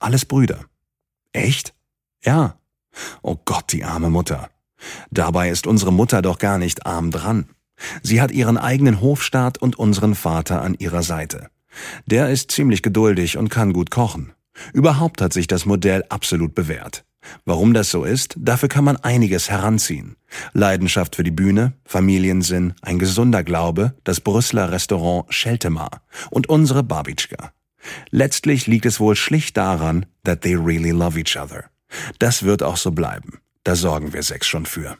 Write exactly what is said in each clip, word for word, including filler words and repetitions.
Alles Brüder. Echt? Ja. Oh Gott, die arme Mutter. Dabei ist unsere Mutter doch gar nicht arm dran. Sie hat ihren eigenen Hofstaat und unseren Vater an ihrer Seite. Der ist ziemlich geduldig und kann gut kochen. Überhaupt hat sich das Modell absolut bewährt. Warum das so ist, dafür kann man einiges heranziehen. Leidenschaft für die Bühne, Familiensinn, ein gesunder Glaube, das Brüsseler Restaurant Scheltemar und unsere Babitschka. Letztlich liegt es wohl schlicht daran, that they really love each other. Das wird auch so bleiben. Da sorgen wir sechs schon für.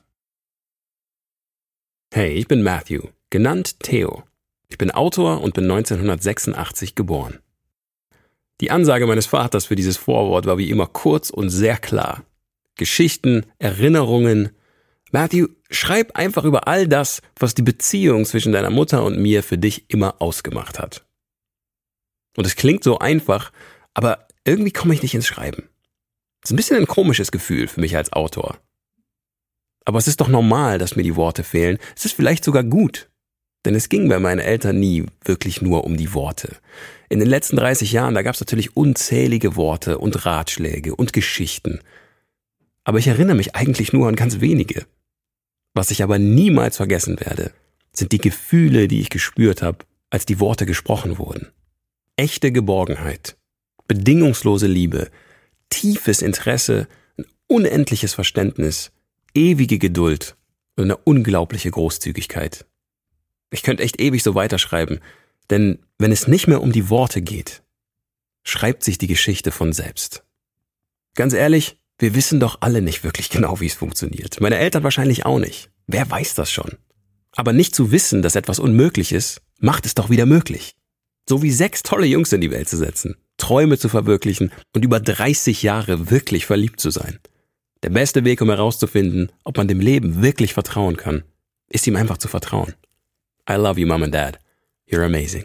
Hey, ich bin Matthew, genannt Theo. Ich bin Autor und bin neunzehnhundertsechsundachtzig geboren. Die Ansage meines Vaters für dieses Vorwort war wie immer kurz und sehr klar. Geschichten, Erinnerungen. Matthew, schreib einfach über all das, was die Beziehung zwischen deiner Mutter und mir für dich immer ausgemacht hat. Und es klingt so einfach, aber irgendwie komme ich nicht ins Schreiben. Das ist ein bisschen ein komisches Gefühl für mich als Autor. Aber es ist doch normal, dass mir die Worte fehlen. Es ist vielleicht sogar gut. Denn es ging bei meinen Eltern nie wirklich nur um die Worte. In den letzten dreißig Jahren, da gab es natürlich unzählige Worte und Ratschläge und Geschichten. Aber ich erinnere mich eigentlich nur an ganz wenige. Was ich aber niemals vergessen werde, sind die Gefühle, die ich gespürt habe, als die Worte gesprochen wurden. Echte Geborgenheit, bedingungslose Liebe, tiefes Interesse, ein unendliches Verständnis, ewige Geduld und eine unglaubliche Großzügigkeit. Ich könnte echt ewig so weiterschreiben, denn wenn es nicht mehr um die Worte geht, schreibt sich die Geschichte von selbst. Ganz ehrlich, wir wissen doch alle nicht wirklich genau, wie es funktioniert. Meine Eltern wahrscheinlich auch nicht. Wer weiß das schon? Aber nicht zu wissen, dass etwas unmöglich ist, macht es doch wieder möglich. So wie sechs tolle Jungs in die Welt zu setzen, Träume zu verwirklichen und über dreißig Jahre wirklich verliebt zu sein. Der beste Weg, um herauszufinden, ob man dem Leben wirklich vertrauen kann, ist ihm einfach zu vertrauen. I love you, Mom and Dad. You're amazing.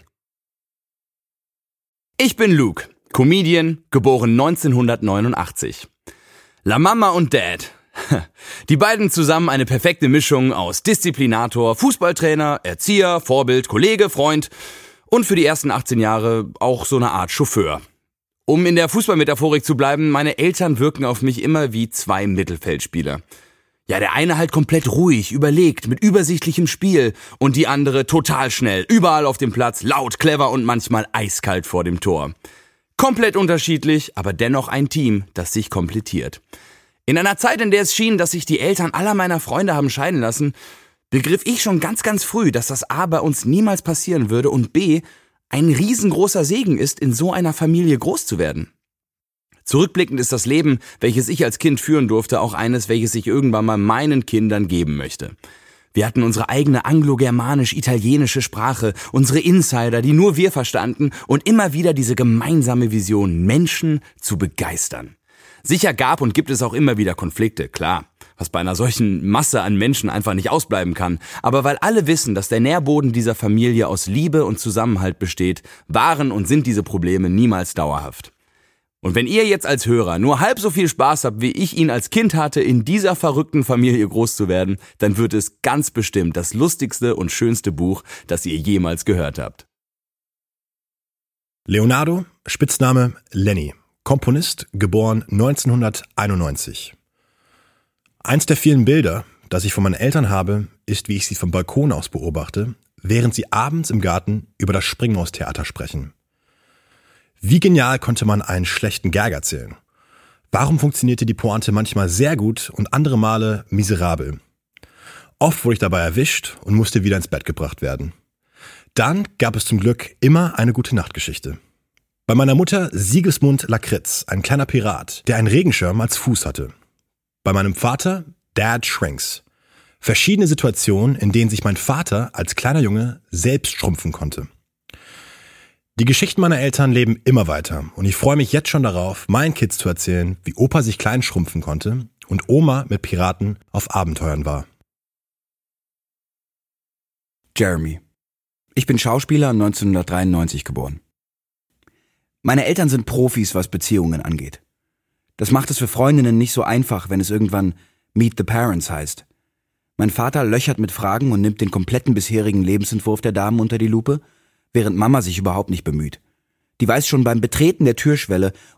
Ich bin Luke, Comedian, geboren neunzehnhundertneunundachtzig. La Mama und Dad. Die beiden zusammen eine perfekte Mischung aus Disziplinator, Fußballtrainer, Erzieher, Vorbild, Kollege, Freund und für die ersten achtzehn Jahre auch so eine Art Chauffeur. Um in der Fußballmetaphorik zu bleiben, meine Eltern wirken auf mich immer wie zwei Mittelfeldspieler. Ja, der eine halt komplett ruhig, überlegt, mit übersichtlichem Spiel und die andere total schnell, überall auf dem Platz, laut, clever und manchmal eiskalt vor dem Tor. Komplett unterschiedlich, aber dennoch ein Team, das sich komplettiert. In einer Zeit, in der es schien, dass sich die Eltern aller meiner Freunde haben scheiden lassen, begriff ich schon ganz, ganz früh, dass das A bei uns niemals passieren würde und B ein riesengroßer Segen ist, in so einer Familie groß zu werden. Zurückblickend ist das Leben, welches ich als Kind führen durfte, auch eines, welches ich irgendwann mal meinen Kindern geben möchte. Wir hatten unsere eigene anglo-germanisch-italienische Sprache, unsere Insider, die nur wir verstanden und immer wieder diese gemeinsame Vision, Menschen zu begeistern. Sicher gab und gibt es auch immer wieder Konflikte, klar, was bei einer solchen Masse an Menschen einfach nicht ausbleiben kann. Aber weil alle wissen, dass der Nährboden dieser Familie aus Liebe und Zusammenhalt besteht, waren und sind diese Probleme niemals dauerhaft. Und wenn ihr jetzt als Hörer nur halb so viel Spaß habt, wie ich ihn als Kind hatte, in dieser verrückten Familie groß zu werden, dann wird es ganz bestimmt das lustigste und schönste Buch, das ihr jemals gehört habt. Leonardo, Spitzname Lenny, Komponist, geboren neunzehnhunderteinundneunzig. Eins der vielen Bilder, das ich von meinen Eltern habe, ist, wie ich sie vom Balkon aus beobachte, während sie abends im Garten über das Springmaustheater sprechen. Wie genial konnte man einen schlechten Gag erzählen? Warum funktionierte die Pointe manchmal sehr gut und andere Male miserabel? Oft wurde ich dabei erwischt und musste wieder ins Bett gebracht werden. Dann gab es zum Glück immer eine gute Nachtgeschichte. Bei meiner Mutter Sigismund Lakritz, ein kleiner Pirat, der einen Regenschirm als Fuß hatte. Bei meinem Vater Dad Shrinks. Verschiedene Situationen, in denen sich mein Vater als kleiner Junge selbst schrumpfen konnte. Die Geschichten meiner Eltern leben immer weiter und ich freue mich jetzt schon darauf, meinen Kids zu erzählen, wie Opa sich klein schrumpfen konnte und Oma mit Piraten auf Abenteuern war. Jeremy. Ich bin Schauspieler, neunzehnhundertdreiundneunzig geboren. Meine Eltern sind Profis, was Beziehungen angeht. Das macht es für Freundinnen nicht so einfach, wenn es irgendwann Meet the Parents heißt. Mein Vater löchert mit Fragen und nimmt den kompletten bisherigen Lebensentwurf der Damen unter die Lupe, während Mama sich überhaupt nicht bemüht. Die weiß schon beim Betreten der Türschwelle,